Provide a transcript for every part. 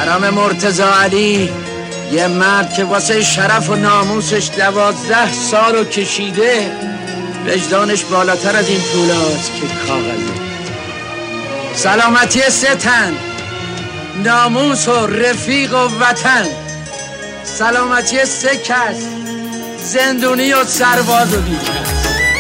برام مرتضی علی، یه مرد که واسه شرف و ناموسش 12 سال رو کشیده، وجدانش بالاتر از این پولاست که کاغذه. سلامتی 3 تن، ناموس و رفیق و وطن، سلامتی 3 کس، زندونی و سرباز و بیکس.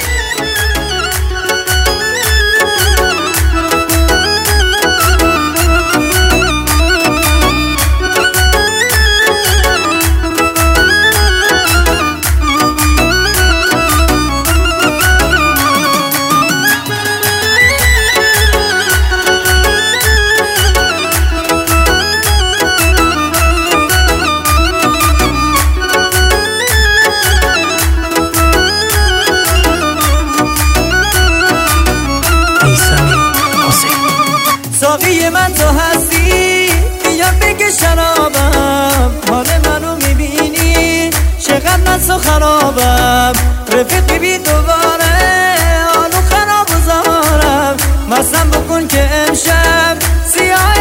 ساقی من تو هستی، بیا بگه شرابم، حال منو میبینی چقدر نسو خرابم. رفیقی بی دوباره حالو خراب بزارم، مستم بکن که امشب سیاه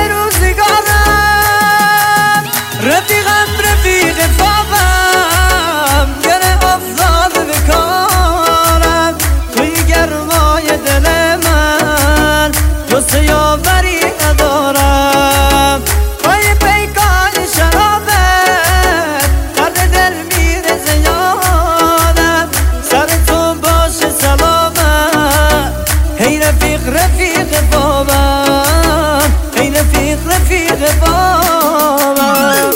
روزگارم. رفیقم رفیق خوابم، گره افتاده به کارم، توی گرمای دل من جز یاوری ندارم. پای پیکان شرابت درد دل میره زیادم، سر تو باشه سلامت. هی رفیق رفیق بابم، هی رفیق رفیق بابم.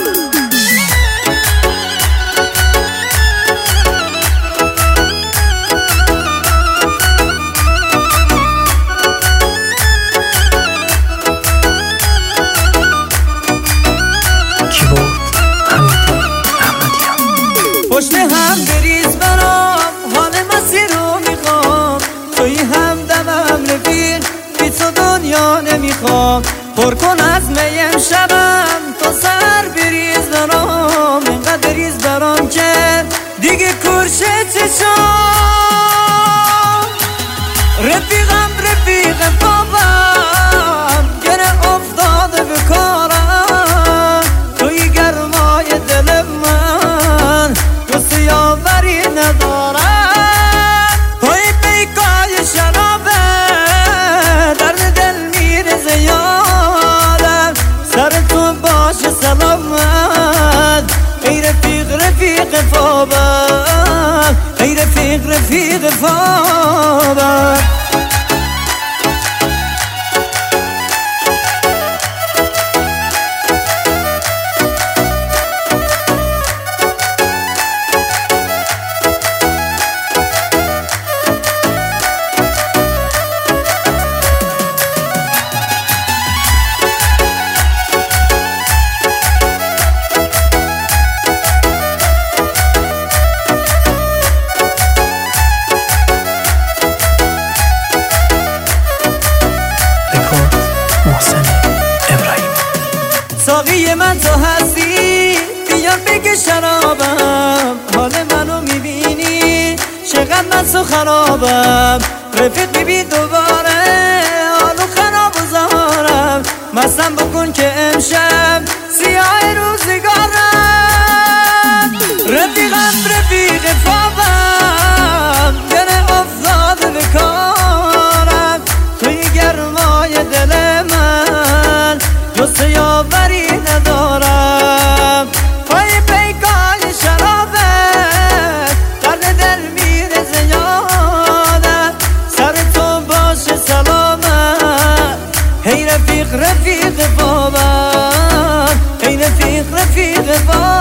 پشت هم بریز برام، حال مسیر رو میخوام، توی هم دمم رفیق، بی تو دنیا نمیخوام. پر کن از میم شبم، تو سر بریز برام، اینقدر بریز برام که دیگه کرشه چشام. رفیقم رفیق بابم، گره افتاده به کارم، توی گرمای دل من یاوری ندارم. پای پیکای شرابه درد دل میره زیادم، سر تو باشه سلامت. ای رفیق رفیق خوابم، ای رفیق رفیق خوابم. ساقی من تو هستی، بیا بگه شرابم، حال منو میبینی چقدر نسو خرابم. رفیق بی دوباره حالو خراب بزارم، مستم بکن که امشب سیاه روزگارم. رفیقم رفیق خوابم، گره افتاده به کارم، توی گرمای دل من جز یاوری ندارم. پای پیکان شرابت درد دل میره زیادم، سر تو باشه سلامت. هی رفیق رفیق بابم، هی رفیق رفیق بابم.